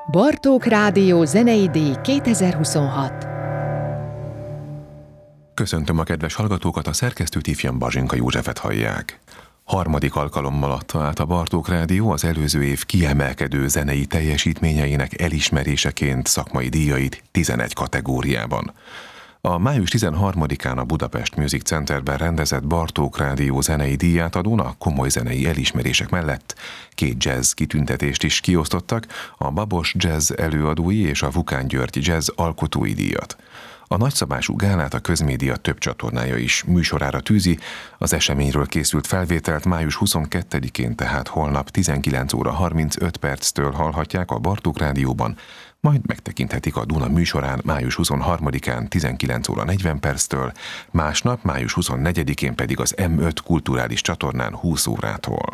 Bartók Rádió zenei díj 2026. Köszöntöm a kedves hallgatókat, a szerkesztőt, ifjabb Bazsinka Józsefet hallják. Harmadik alkalommal adta át a Bartók Rádió az előző év kiemelkedő zenei teljesítményeinek elismeréseként szakmai díjait 11 kategóriában. A május 13-án a Budapest Music Centerben rendezett Bartók Rádió zenei díjátadón a komoly zenei elismerések mellett 2 jazz kitüntetést is kiosztottak, a Babos Jazz előadói és a Vukán György Jazz alkotói díjat. A nagyszabású gálát a közmédia több csatornája is műsorára tűzi, az eseményről készült felvételt május 22-én, tehát holnap 19 óra 35 perctől hallhatják a Bartók Rádióban, majd megtekinthetik a Duna műsorán május 23-án 19 óra 40 perctől, másnap május 24-én pedig az M5 kulturális csatornán 20 órától.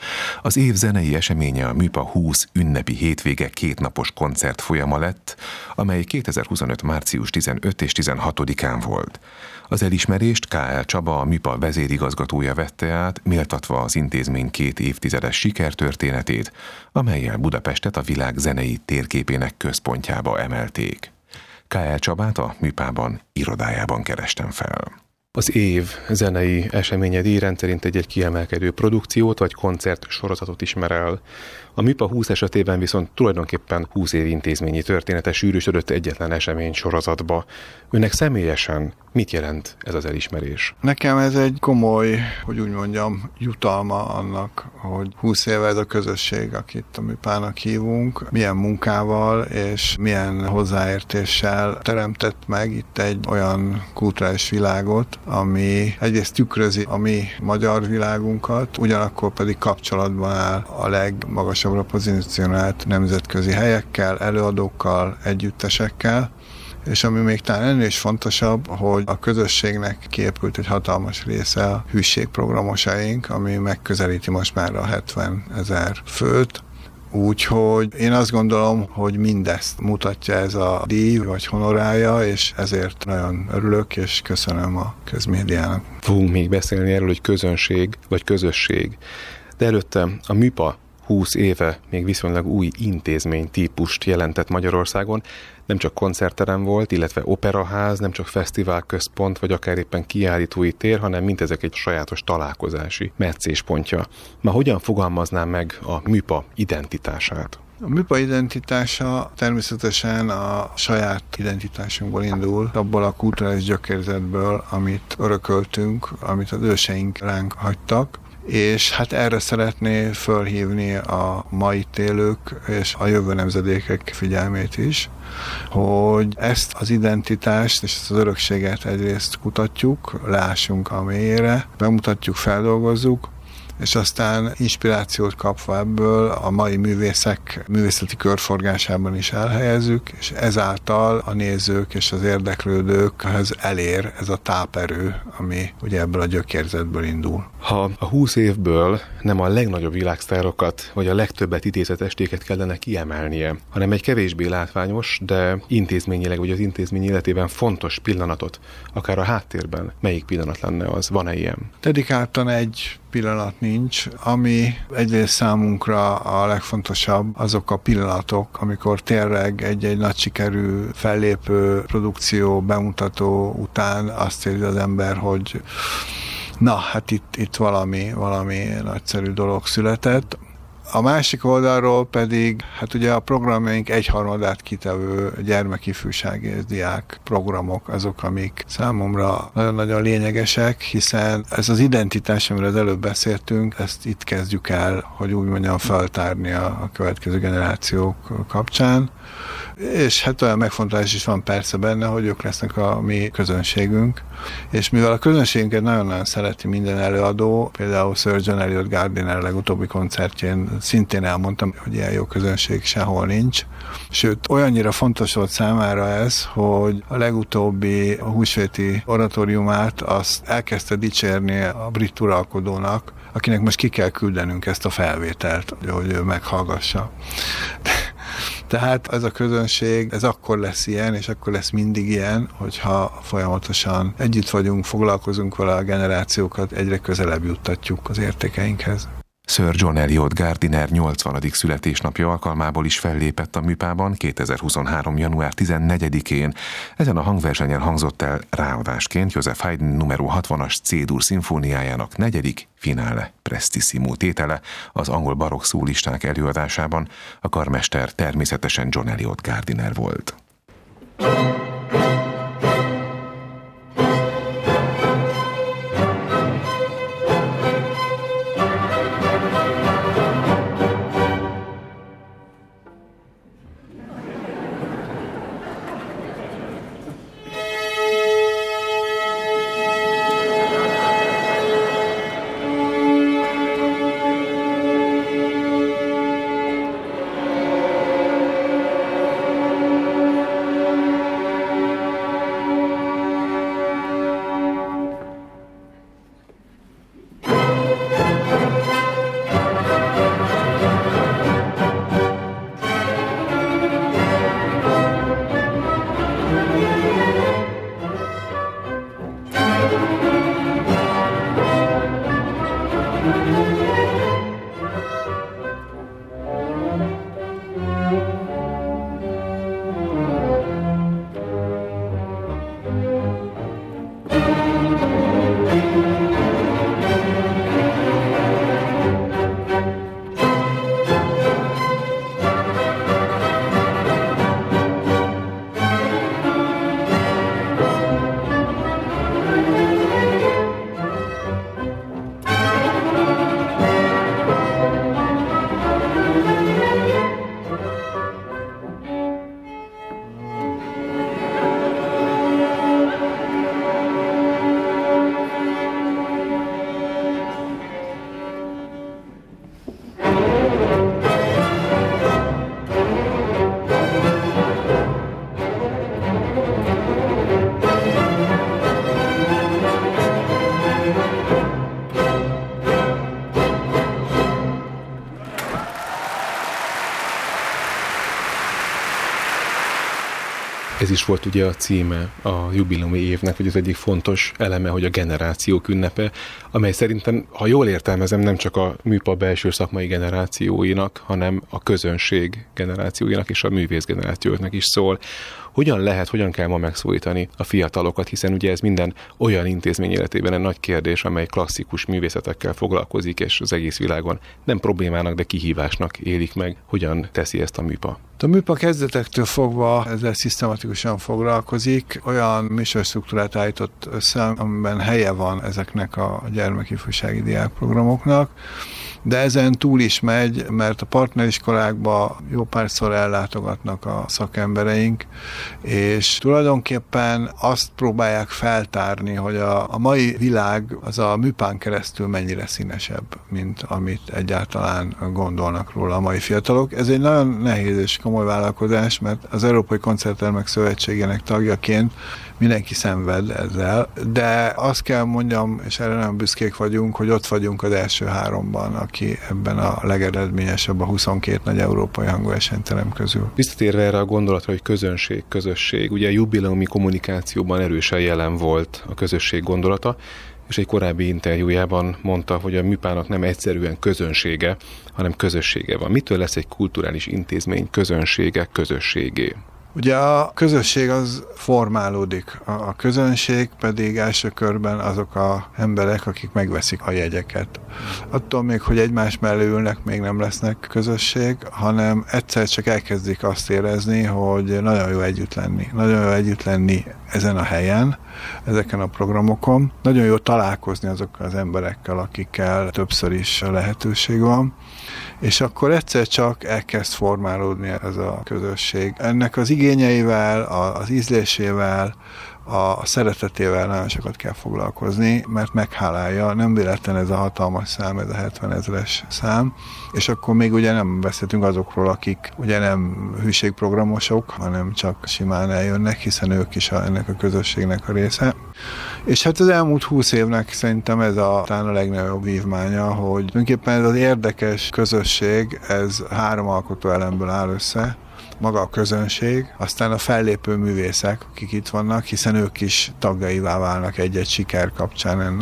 Az év zenei eseménye a Műpa 20 ünnepi hétvége 2 napos koncert folyama lett, amely 2025. március 15 és 16-án volt. Az elismerést K.L. Csaba, a Műpa vezérigazgatója vette át, méltatva az intézmény 2 évtizedes sikertörténetét, amellyel Budapestet a világ zenei térképének központjába emelték. K.L. Csabát a Műpában irodájában kerestem fel. Az év zenei eseménye díj rendszerint egy kiemelkedő produkciót vagy koncert sorozatot ismer el. A Műpa 20 esetében viszont tulajdonképpen 20 év intézményi története sűrűsödött egyetlen esemény sorozatba. Önnek személyesen mit jelent ez az elismerés? Nekem ez egy komoly, hogy úgy mondjam, jutalma annak, hogy 20 éve ez a közösség, akit a Műpának hívunk, milyen munkával és milyen hozzáértéssel teremtett meg itt egy olyan kulturális világot, ami egyrészt tükrözi a mi magyar világunkat, ugyanakkor pedig kapcsolatban áll a legmagasabbra pozícionált nemzetközi helyekkel, előadókkal, együttesekkel, és ami még talán ennél is fontosabb, hogy a közösségnek kiépült egy hatalmas része a hűségprogramosaink, ami megközelíti most már a 70 000 főt. Úgyhogy én azt gondolom, hogy mindezt mutatja ez a díj, vagy honorálja, és ezért nagyon örülök, és köszönöm a közmédiának. Fogunk még beszélni erről, hogy közönség, vagy közösség. De előtte a Műpa 20 éve még viszonylag új intézménytípust jelentett Magyarországon. Nem csak koncertterem volt, illetve operaház, nem csak fesztiválközpont, vagy akár éppen kiállítói tér, hanem mindezek egy sajátos találkozási meccéspontja. Ma hogyan fogalmaznám meg a Műpa identitását? A Műpa identitása természetesen a saját identitásunkból indul, abból a kulturális gyökérzetből, amit örököltünk, amit az őseink ránk hagytak, és hát erre szeretné fölhívni a mai élők és a jövő nemzedékek figyelmét is, hogy ezt az identitást és ezt az örökséget egyrészt kutatjuk, lássunk a mélyére, bemutatjuk, feldolgozzuk, és aztán inspirációt kapva ebből a mai művészek művészeti körforgásában is elhelyezzük, és ezáltal a nézők és az érdeklődőkhez elér ez a táperő, ami ugye ebből a gyökérzetből indul. Ha a 20 évből nem a legnagyobb világsztárokat, vagy a legtöbbet idézett estéket kellene kiemelnie, hanem egy kevésbé látványos, de intézményileg vagy az intézmény életében fontos pillanatot, akár a háttérben, melyik pillanat lenne az? Van-e ilyen? Dedikáltan egy pillanat nincs, ami egyrészt számunkra a legfontosabb azok a pillanatok, amikor tényleg egy nagy sikerű fellépő, produkció, bemutató után azt érzi az ember, hogy na, hát itt valami nagyszerű dolog született. A másik oldalról pedig, hát ugye a programjaink 1/3 kitevő gyermekifjúsági és diák programok azok, amik számomra nagyon-nagyon lényegesek, hiszen ez az identitás, amiről az előbb beszéltünk, ezt itt kezdjük el, hogy úgy mondjam, feltárni a következő generációk kapcsán. És hát olyan megfontolás is van persze benne, hogy ők lesznek a mi közönségünk, és mivel a közönségünket nagyon-nagyon szereti minden előadó, például Sir John Eliot Gardiner legutóbbi koncertjén szintén elmondtam, hogy ilyen jó közönség sehol nincs. Sőt, olyannyira fontos volt számára ez, hogy a legutóbbi a húsvéti oratóriumát azt elkezdte dicsérni a brit uralkodónak, akinek most ki kell küldenünk ezt a felvételt, hogy ő meghallgassa. Tehát ez a közönség, ez akkor lesz ilyen, és akkor lesz mindig ilyen, hogyha folyamatosan együtt vagyunk, foglalkozunk vele, a generációkat egyre közelebb juttatjuk az értékeinkhez. Sir John Eliot Gardiner 80. születésnapja alkalmából is fellépett a Műpában 2023. január 14-én. Ezen a hangversenyen hangzott el ráadásként Joseph Haydn numero 60-as C-dur szimfóniájának 4. finále prestissimo tétele az angol barokk szólisták előadásában. A karmester természetesen John Eliot Gardiner volt. Ez is volt ugye a címe a jubileumi évnek, vagy az egyik fontos eleme, hogy a generációk ünnepe, amely szerintem, ha jól értelmezem, nem csak a műpa belső szakmai generációinak, hanem a közönség generációinak és a művész generációknak is szól. Hogyan kell ma megszólítani a fiatalokat, hiszen ugye ez minden olyan intézmény életében egy nagy kérdés, amely klasszikus művészetekkel foglalkozik, és az egész világon nem problémának, de kihívásnak élik meg. Hogyan teszi ezt a műpa? A műpa kezdetektől fogva ezzel szisztematikusan foglalkozik, olyan műsorstruktúrát állított össze, amiben helye van ezeknek a gyermekifjúsági diákprogramoknak, de ezen túl is megy, mert a partneriskolákba jó párszor ellátogatnak a szakembereink, és tulajdonképpen azt próbálják feltárni, hogy a mai világ az a műpán keresztül mennyire színesebb, mint amit egyáltalán gondolnak róla a mai fiatalok. Ez egy nagyon nehéz és komoly vállalkozás, mert az Európai Koncerttermek Szövetségének tagjaként mindenki szenved ezzel, de azt kell mondjam, és erre nem büszkék vagyunk, hogy ott vagyunk az első 3-ban, aki ebben a legeredményesebb a 22 nagy európai hangversenyterem közül. Visszatérve erre a gondolatra, hogy közösség, ugye a jubileumi kommunikációban erősen jelen volt a közösség gondolata, és egy korábbi interjújában mondta, hogy a műpának nem egyszerűen közönsége, hanem közössége van. Mitől lesz egy kulturális intézmény közösségé? Ugye a közösség az formálódik, a közönség pedig első körben azok az emberek, akik megveszik a jegyeket. Attól még, hogy egymás mellé ülnek, még nem lesznek közösség, hanem egyszer csak elkezdik azt érezni, hogy nagyon jó együtt lenni. Nagyon jó együtt lenni ezen a helyen, ezeken a programokon. Nagyon jó találkozni azokkal az emberekkel, akikkel többször is lehetőség van. És akkor egyszer csak elkezd formálódni ez a közösség. Ennek az igényeivel, az ízlésével, a szeretetével nagyon sokat kell foglalkozni, mert meghálálja, nem véletlen ez a hatalmas szám, ez a 70 000-es szám, és akkor még ugye nem beszéltünk azokról, akik ugye nem hűségprogramosok, hanem csak simán eljönnek, hiszen ők is ennek a közösségnek a része. És hát az elmúlt 20 évnek szerintem ez talán a legnagyobb vívmánya, hogy tulajdonképpen ez az érdekes közösség, ez 3 alkotóelemből áll össze, maga a közönség, aztán a fellépő művészek, akik itt vannak, hiszen ők is tagjaivá válnak egy-egy siker kapcsán ennek,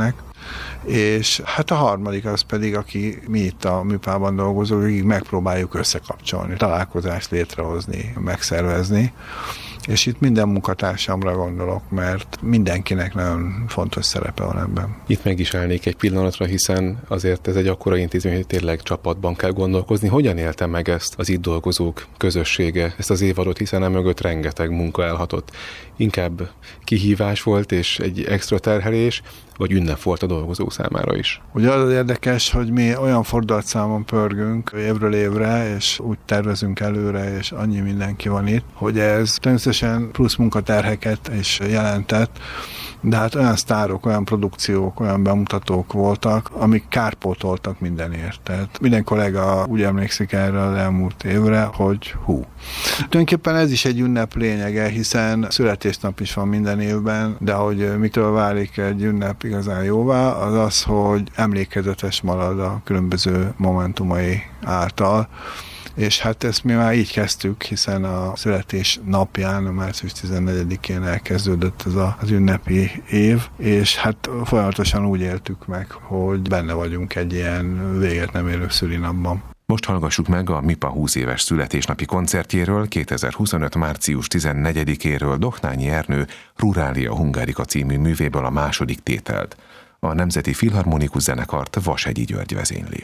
és hát a harmadik az pedig, aki mi itt a műpában dolgozók, akik megpróbáljuk összekapcsolni, találkozást létrehozni, megszervezni, és itt minden munkatársamra gondolok, mert mindenkinek nagyon fontos szerepe van ebben. Itt meg is állnék egy pillanatra, hiszen azért ez egy akkora intézmény, hogy tényleg csapatban kell gondolkozni. Hogyan élte meg ezt az itt dolgozók közössége, ezt az évadot, hiszen emögött rengeteg munka elhatott. Inkább kihívás volt és egy extra terhelés, vagy ünnep volt a dolgozó számára is? Ugye az érdekes, hogy mi olyan fordulatszámon pörgünk évről évre, és úgy tervezünk előre, és annyi mindenki van itt, hogy ez természetesen plusz munkaterheket is jelentett, de hát olyan sztárok, olyan produkciók, olyan bemutatók voltak, amik kárpótoltak mindenért. Tehát minden kollega úgy emlékszik erre az elmúlt évre, hogy Tulajdonképpen ez is egy ünnep lényege, hiszen születésnap is van minden évben, de hogy mitől válik egy ünnep igazán jóvá, az az, hogy emlékezetes marad a különböző momentumai által, és hát ezt mi már így kezdtük, hiszen a születés napján, a március 14-én elkezdődött ez az ünnepi év, és hát folyamatosan úgy éltük meg, hogy benne vagyunk egy ilyen véget nem érő szülinapban. Most hallgassuk meg a MIPA 20 éves születésnapi koncertjéről 2025. március 14-éről Dohnányi Ernő Rurália Hungarica című művéből a második tételt. A Nemzeti Filharmonikus Zenekart Vashegyi György vezényli.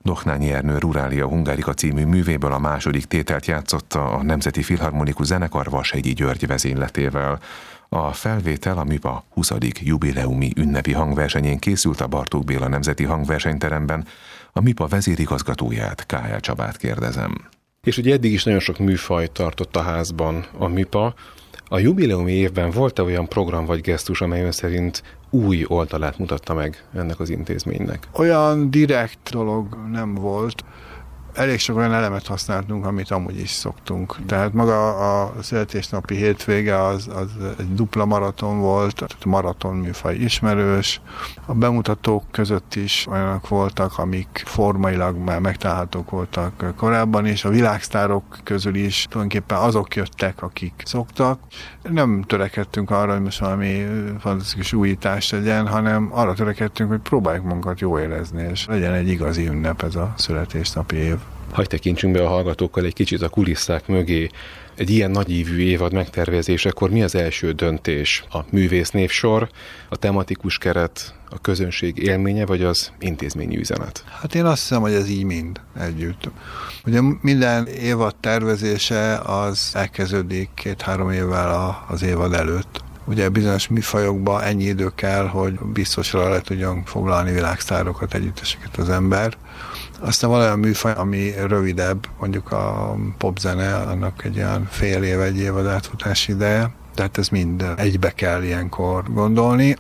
Doknányi Ernő Ruralia Hungarica című művéből a második tételt játszotta a Nemzeti Filharmonikus Zenekar Vashegyi György vezényletével. A felvétel a MÜPA 20. jubileumi ünnepi hangversenyén készült a Bartók Béla Nemzeti Hangversenyteremben. A MÜPA vezérigazgatóját, K.L. Csabát kérdezem. És ugye eddig is nagyon sok műfaj tartott a házban a MÜPA. A jubileumi évben volt-e olyan program vagy gesztus, amely ön szerint új oldalát mutatta meg ennek az intézménynek? Olyan direkt dolog nem volt. Elég sok olyan elemet használtunk, amit amúgy is szoktunk. Tehát maga a születésnapi hétvége az egy dupla maraton volt, tehát a maraton műfaj ismerős. A bemutatók között is olyanok voltak, amik formailag már megtalálhatók voltak korábban is. A világsztárok közül is tulajdonképpen azok jöttek, akik szoktak. Nem törekedtünk arra, hogy most valami fantasztikus újítás legyen, hanem arra törekedtünk, hogy próbáljuk magunkat jól érezni, és legyen egy igazi ünnep ez a születésnapi év. Hagy tekintsünk be a hallgatókkal egy kicsit a kulisszák mögé. Egy ilyen nagyívű évad megtervezésekor mi az első döntés? A művésznévsor, a tematikus keret, a közönség élménye, vagy az intézményi üzenet? Hát én azt hiszem, hogy ez így mind együtt. Ugye minden évad tervezése az elkezdődik 2-3 évvel az évad előtt. Ugye bizonyos műfajokban ennyi idő kell, hogy biztosra le tudjon foglalni világsztárokat, együtteseket az ember. Aztán van olyan műfaj, ami rövidebb, mondjuk a popzene, annak egy olyan fél év, egy évad átfutási ideje, tehát ez mind egybe kell ilyenkor gondolni.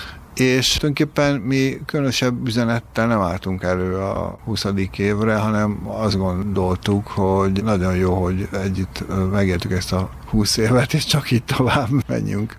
És tulajdonképpen mi különösebb üzenettel nem álltunk elő a 20. évre, hanem azt gondoltuk, hogy nagyon jó, hogy együtt megéltük ezt a 20 évet, és csak itt tovább menjünk.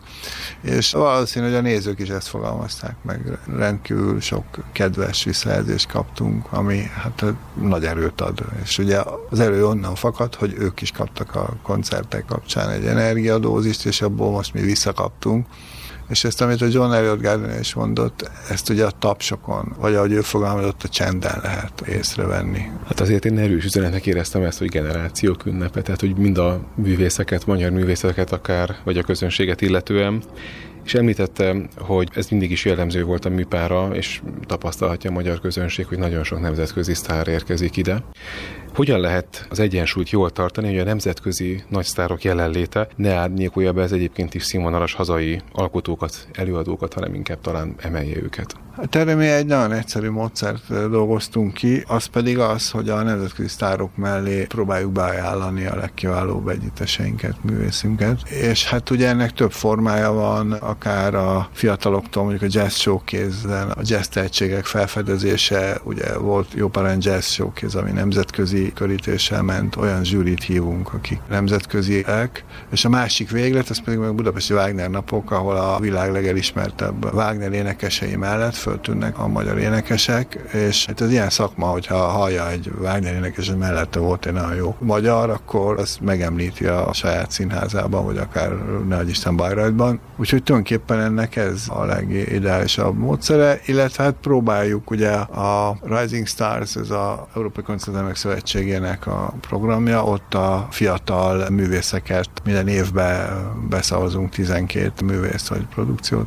És valószínű, hogy a nézők is ezt fogalmazták meg. Rendkívül sok kedves visszajelzést kaptunk, ami hát nagy erőt ad. És ugye az erő onnan fakad, hogy ők is kaptak a koncertek kapcsán egy energiadózist, és abból most mi visszakaptunk. És ezt, amit a John Eliot Gardiner is mondott, ezt ugye a tapsokon, vagy ahogy ő fogalmazott, a csenden lehet észrevenni. Hát azért én erős üzenetnek éreztem ezt, hogy generációk ünnepe, tehát hogy mind a művészeket, magyar művészeket akár, vagy a közönséget illetően. És említettem, hogy ez mindig is jellemző volt a műpára, és tapasztalhatja a magyar közönség, hogy nagyon sok nemzetközi sztár érkezik ide. Hogyan lehet az egyensúlyt jól tartani, hogy a nemzetközi nagy sztárok jelenléte ne árnyékolja be az egyébként is színvonalas hazai alkotókat, előadókat, hanem inkább talán emelje őket? Hát erre mi egy nagyon egyszerű módszert dolgoztunk ki, az pedig az, hogy a nemzetközi sztárok mellé próbáljuk beajánlani a legkiválóbb együtteseinket, művészünket. És hát ugye ennek több formája van, akár a fiataloktól, mondjuk a jazz showcase-en, a jazz tehetségek felfedezése, ugye volt jó pár jazz showcase, ami nemzetközi körítéssel ment, olyan zsűrit hívunk, akik nemzetköziek, és a másik véglet, az pedig meg Budapesti Wagner napok, ahol a világ legelismertebb Wagner énekesei mellett föltűnnek a magyar énekesek, és hát ez ilyen szakma, hogyha hallja egy Wagner énekes, hogy mellette volt egy nagyon jó magyar, akkor azt megemlíti a saját színházában, vagy akár nehogy Isten Bayreuthban. Úgyhogy tulajdonképpen ennek ez a legideálisabb módszere, illetve hát próbáljuk ugye a Rising Stars, ez az Európai Koncertzenemek Szövetségének a programja, ott a fiatal művészeket minden évben beszavazunk 12 művészt vagy produkciót,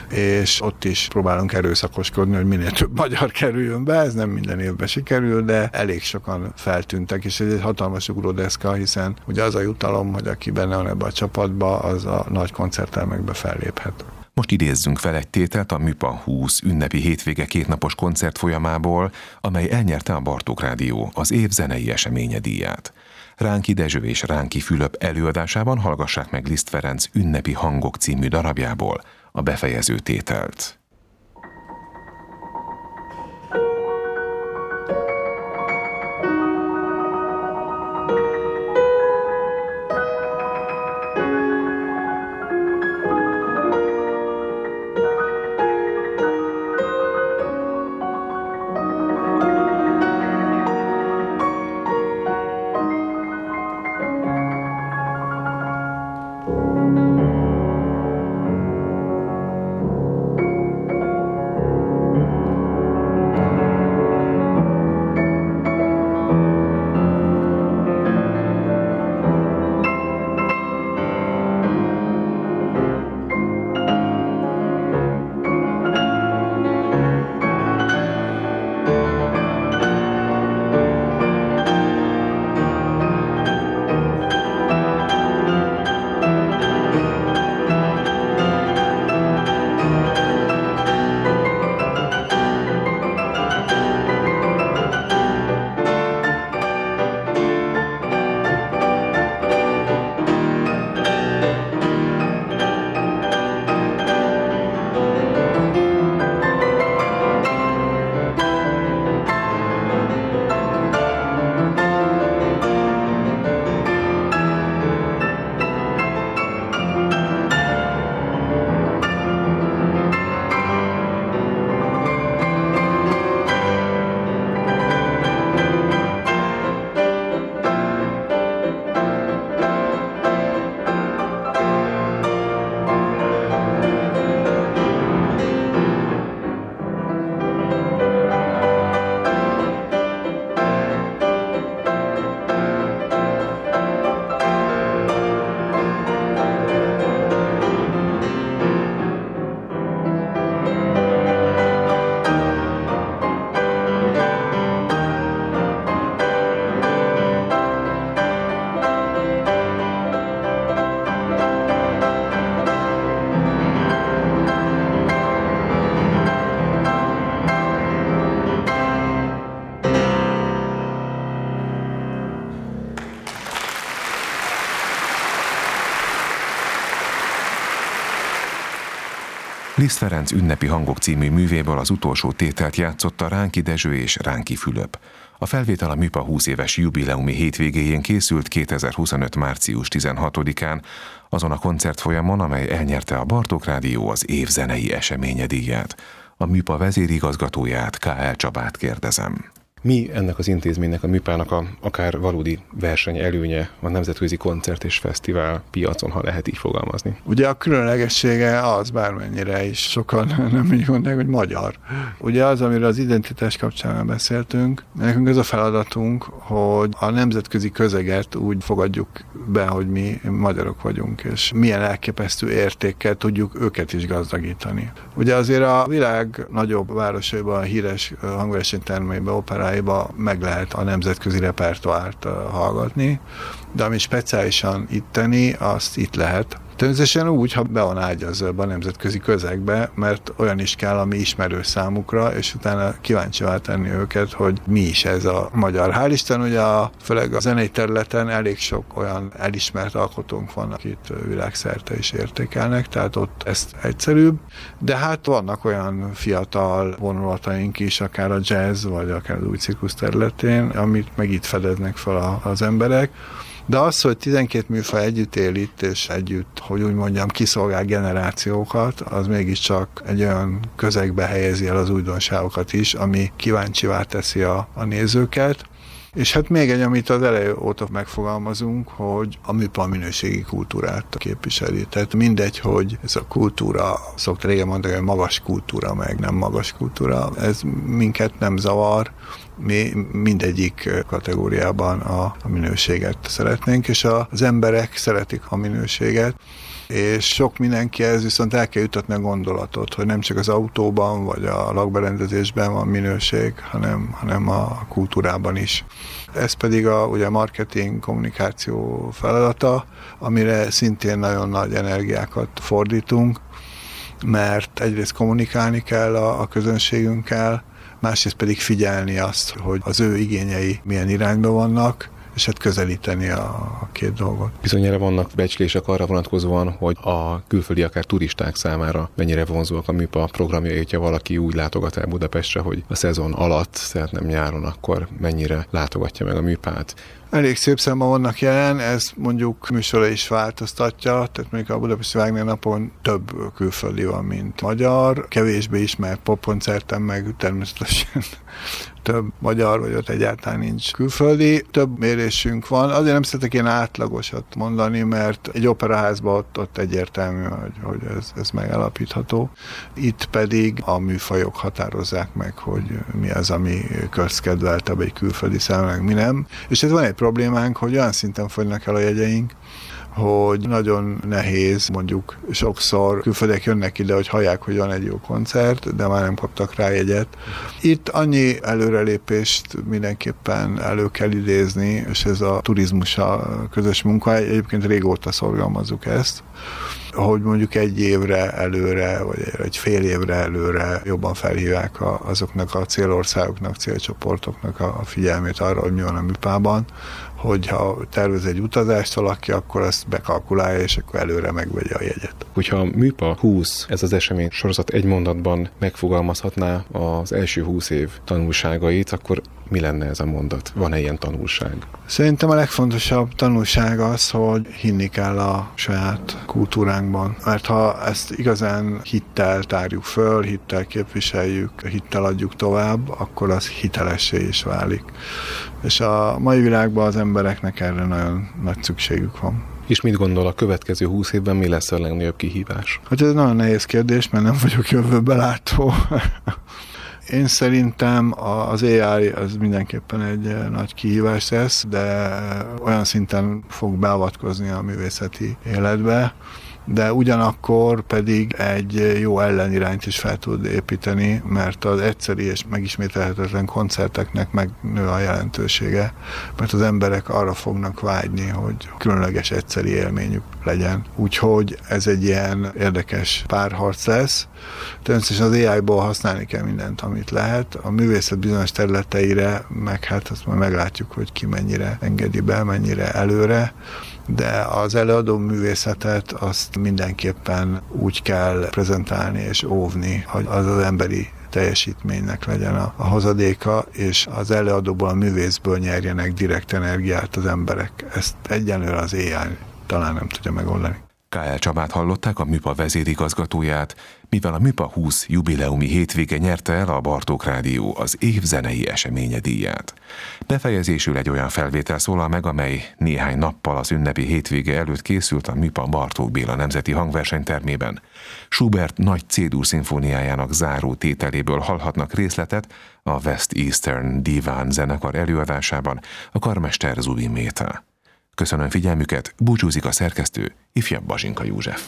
és ott is próbálunk erőszakoskodni, hogy minél több magyar kerüljön be, ez nem minden évben sikerül, de elég sokan feltűntek, és ez egy hatalmas ugródeszka, hiszen ugye az a jutalom, hogy aki benne van ebbe a csapatba, az a nagy koncerttermekbe felléphet. Most idézzünk fel egy tételt a MÜPA 20 ünnepi hétvége 2 napos koncert folyamából, amely elnyerte a Bartók Rádió az év zenei eseménye díját. Ránki Dezső és Ránki Fülöp előadásában hallgassák meg Liszt Ferenc Ünnepi hangok című darabjából a befejező tételt. Liszt Ferenc Ünnepi hangok című művéből az utolsó tételt játszotta Ránki Dezső és Ránki Fülöp. A felvétel a Műpa 20 éves jubileumi hétvégéjén készült 2025. március 16-án, azon a koncertfolyamon, amely elnyerte a Bartók Rádió az év zenei eseménye díját. A Műpa vezérigazgatóját, K.L. Csabát kérdezem. Mi ennek az intézménynek, a Műpának akár valódi verseny előnye a nemzetközi koncert és fesztivál piacon, ha lehet így fogalmazni? Ugye a különlegessége az, bármennyire is sokan nem így gondolják, hogy magyar. Ugye az, amiről az identitás kapcsán beszéltünk, nekünk ez a feladatunk, hogy a nemzetközi közeget úgy fogadjuk be, hogy mi magyarok vagyunk, és milyen elképesztő értékkel tudjuk őket is gazdagítani. Ugye azért a világ nagyobb városaiban, a híres hangversenytermeiben, operáiban meg lehet a nemzetközi repertoárt hallgatni, de ami speciálisan itteni, azt itt lehet. Természetesen úgy, ha be van ágyazva a nemzetközi közegbe, mert olyan is kell, ami ismerő számukra, és utána kíváncsivá tenni őket, hogy mi is ez a magyar. Hál' Isten, ugye főleg a zenei területen elég sok olyan elismert alkotónk van, akit világszerte is értékelnek, tehát ott ez egyszerűbb, de hát vannak olyan fiatal vonulataink is, akár a jazz, vagy akár az új cirkusz területén, amit meg itt fedeznek fel az emberek. De az, hogy 12 műfaj együtt él itt, és együtt, hogy úgy mondjam, kiszolgál generációkat, az mégiscsak egy olyan közegbe helyezi el az újdonságokat is, ami kíváncsivá teszi a nézőket. És hát még egy, amit az elejé óta megfogalmazunk, hogy a Műpa a minőségi kultúrát képviseli. Tehát mindegy, hogy ez a kultúra, szokta régen mondani, hogy magas kultúra, meg nem magas kultúra, ez minket nem zavar, mi mindegyik kategóriában a minőséget szeretnénk, és az emberek szeretik a minőséget, és sok mindenkihez viszont el kell jutatni a gondolatot, hogy nem csak az autóban vagy a lakberendezésben van minőség, hanem a kultúrában is. Ez pedig ugye a marketing, kommunikáció feladata, amire szintén nagyon nagy energiákat fordítunk, mert egyrészt kommunikálni kell a közönségünkkel, másrészt pedig figyelni azt, hogy az ő igényei milyen irányba vannak, és hát közelíteni a két dolgot. Bizonyára vannak becslések arra vonatkozóan, hogy a külföldi, akár turisták számára mennyire vonzóak a Műpa programjai, hogyha valaki úgy látogat el Budapestre, hogy a szezon alatt, tehát nem nyáron, akkor mennyire látogatja meg a Műpát. Elég szép számban vannak jelen, ez mondjuk műsora is változtatja, tehát mondjuk a Budapesti Wagner napon több külföldi van, mint magyar, kevésbé ismert popkoncerten, meg természetesen több magyar, vagy ott egyáltalán nincs külföldi. Több mérésünk van, azért nem szeretek ilyen átlagosat mondani, mert egy operaházban ott egyértelmű, hogy ez megállapítható. Itt pedig a műfajok határozzák meg, hogy mi az, ami közkedveltebb egy külföldi számára, mi nem. És ez van egy problémánk, hogy olyan szinten fogynak el a jegyeink, hogy nagyon nehéz, mondjuk sokszor külföldiek jönnek ide, hogy hallják, hogy van egy jó koncert, de már nem kaptak rá jegyet. Itt annyi előrelépést mindenképpen elő kell idézni, és ez a turizmus a közös munka, egyébként régóta szorgalmazzuk ezt, hogy mondjuk egy évre előre, vagy egy fél évre előre jobban felhívják azoknak a célországoknak, célcsoportoknak a figyelmét arra, hogy mi van a Műpában, hogyha tervez egy utazást valaki, akkor azt bekalkulálja, és akkor előre megvegye a jegyet. Hogyha a Műpa 20, ez az esemény sorozat egy mondatban megfogalmazhatná az első 20 év tanulságait, akkor mi lenne ez a mondat? Van-e ilyen tanulság? Szerintem a legfontosabb tanulság az, hogy hinni kell a saját kultúránkban. Mert ha ezt igazán hittel tárjuk föl, hittel képviseljük, hittel adjuk tovább, akkor az hitelessé is válik. És a mai világban az embereknek erre nagyon nagy szükségük van. És mit gondol, a következő 20 évben mi lesz a legnagyobb kihívás? Hát ez nagyon nehéz kérdés, mert nem vagyok jövőbe látó. Én szerintem az AI az mindenképpen egy nagy kihívás lesz, de olyan szinten fog beavatkozni a művészeti életbe, de ugyanakkor pedig egy jó ellenirányt is fel tud építeni, mert az egyszeri és megismételhetetlen koncerteknek megnő a jelentősége, mert az emberek arra fognak vágyni, hogy különleges egyszeri élményük legyen. Úgyhogy ez egy ilyen érdekes párharc lesz. Természetesen az AI-ból használni kell mindent, amit lehet. A művészet bizonyos területeire, meg hát azt majd meglátjuk, hogy ki mennyire engedi be, mennyire előre, de az előadó művészetet azt mindenképpen úgy kell prezentálni és óvni, hogy az emberi teljesítménynek legyen a hozadéka, és az előadóból, a művészből nyerjenek direkt energiát az emberek. Ezt egyenlőre az AI talán nem tudja megoldani. K.L. Csabát hallották, a MÜPA vezérigazgatóját, mivel a MÜPA 20 jubileumi hétvége nyerte el a Bartók Rádió az év zenei eseménye díját. Befejezésül egy olyan felvétel szólal meg, amely néhány nappal az ünnepi hétvége előtt készült a MÜPA Bartók Béla Nemzeti Hangversenytermében. Schubert nagy C-dur szimfóniájának záró tételéből hallhatnak részletet a West Eastern Divan zenekar előadásában, a karmester Zubin Méta. Köszönöm figyelmüket, búcsúzik a szerkesztő, ifjabb Bazsinka József.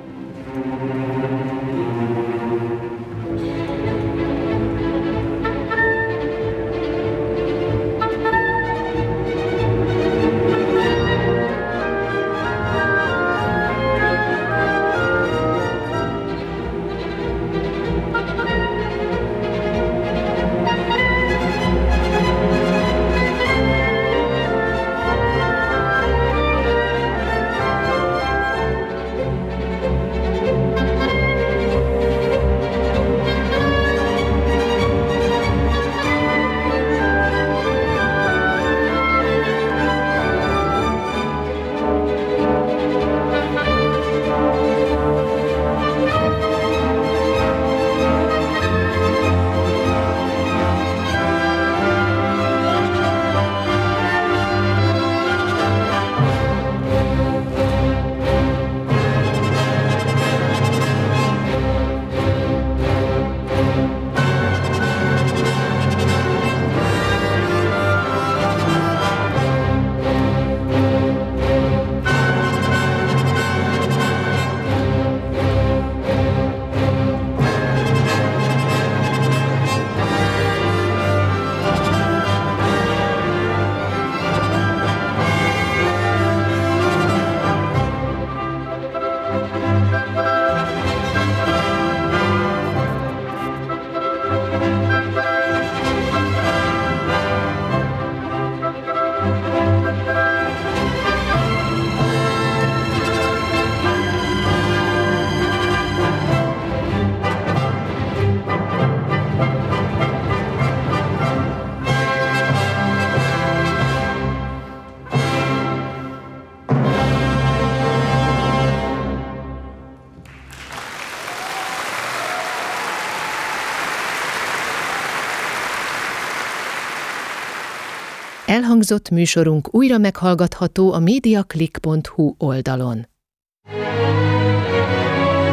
Elhangzott műsorunk újra meghallgatható a mediaclick.hu oldalon.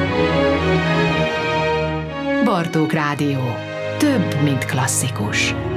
Bartók Rádió. Több, mint klasszikus.